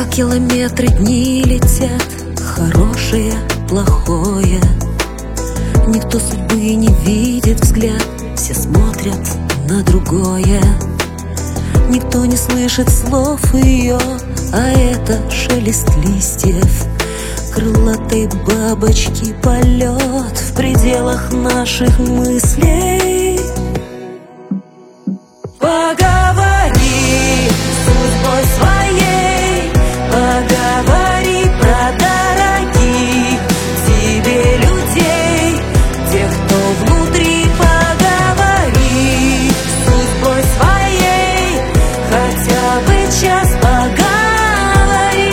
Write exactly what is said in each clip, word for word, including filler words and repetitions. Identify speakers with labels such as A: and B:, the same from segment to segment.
A: Как километры дни летят, хорошее, плохое. Никто судьбы не видит взгляд, все смотрят на другое. Никто не слышит слов ее, а это шелест листьев, крылатой бабочки полет в пределах наших мыслей. Поговори с судьбой своей, поговори про дорогих тебе людей, тех, кто внутри. Поговори с судьбой своей, хотя бы час поговори.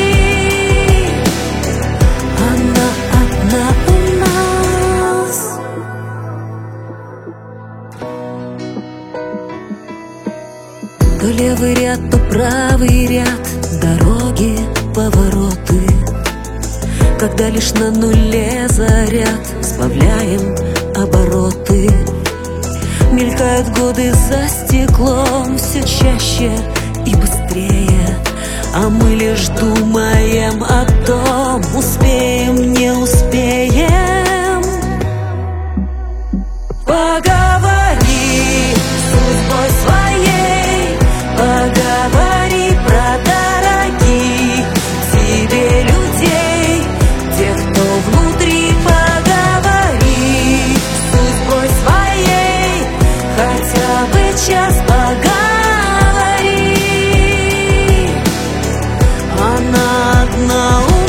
A: Она одна у нас. То левый ряд, то правый ряд, дороги, повороты. Когда лишь на нуле заряд, сбавляем обороты. Мелькают годы за стеклом все чаще и быстрее, а мы лишь думаем о том, успеем, не успеем. Поговори с судьбой своей, поговори про дорогих тебе людей, тех, кто внутри. Поговори с судьбой своей, хотя бы час поговори. Она одна у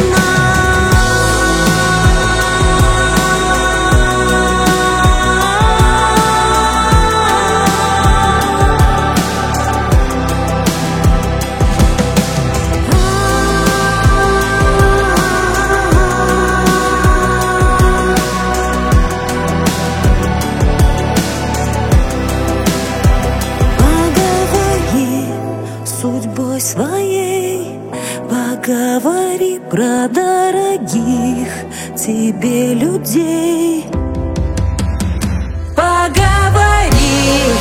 A: судьбой своей, поговори про дорогих тебе людей. Поговори